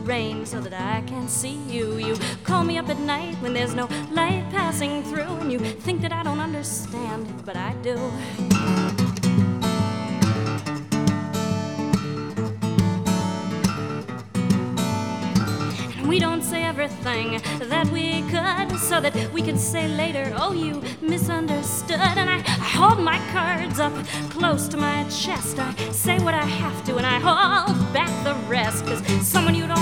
rain so that I can see you. You call me up at night when there's no light passing through, and you think that I don't understand, but I do. We don't say everything that we could, so that we can say later, oh, you misunderstood. And I hold my cards up close to my chest. I say what I have to, and I hold back the rest, 'cause someone you don't